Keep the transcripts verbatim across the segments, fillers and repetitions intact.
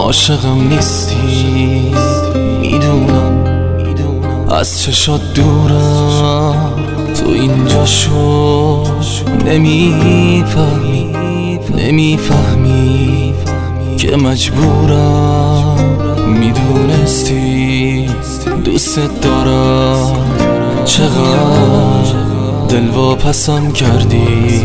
عاشقم نیستی، میدونم از چشات دورم، تو اینجا شو نمیفهمی نمیفهمی که مجبورم. میدونستی دوست دارم، چقدر دل واپسم کردی،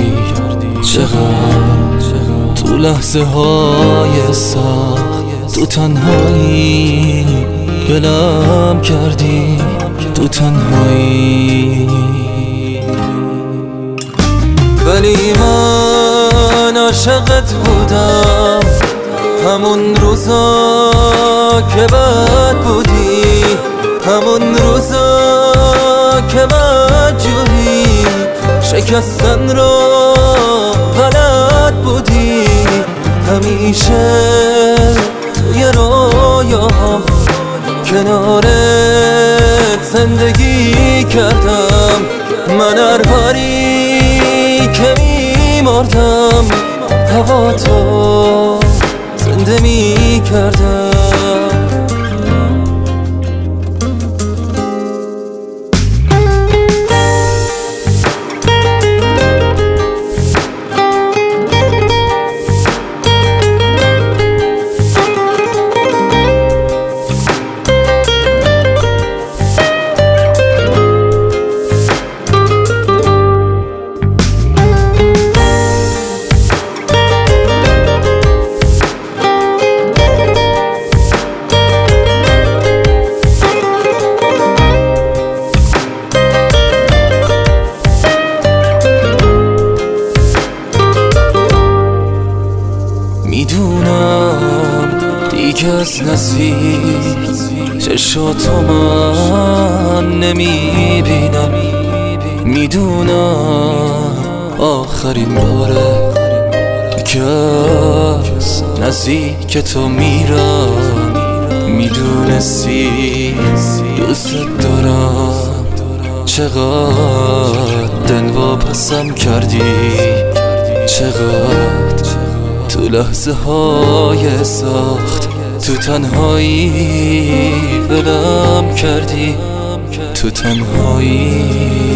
چقدر تو لحظه های سخت تو تنهایی دلم کردی، تو تنهایی. ولی من عاشقت بودم همون روزا که بد بودی، همون روزا که بد جوری شکستن رو بلد بودی. همیشه توی رویاهم کنارت زندگی کردم، من هر باری که میمردم هوا تو زنده می کردم. میدونم دیگه از نزدیک چشاتو من نمیبینم، میدونم آخرین باره که از نزدیک تو میرم. میدونستی دوست دارم، چقدر دل واپسم کردی، چقدر تو لحظه های سخت تو تنهایی ولم کردی، تو تنهایی.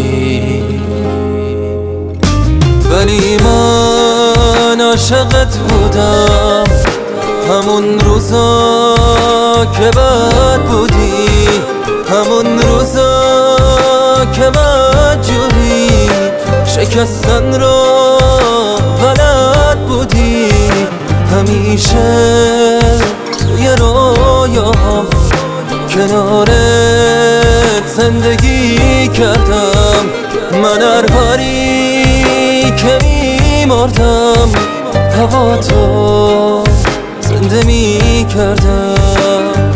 ولی من عاشقت بودم همون روزا که بد بودی، همون روزا که بد جوری شکستن رو بلد بودی. همیشه توی رویاهم کنارت زندگی کردم، من هر باری که میمردم هوا تو زنده می کردم.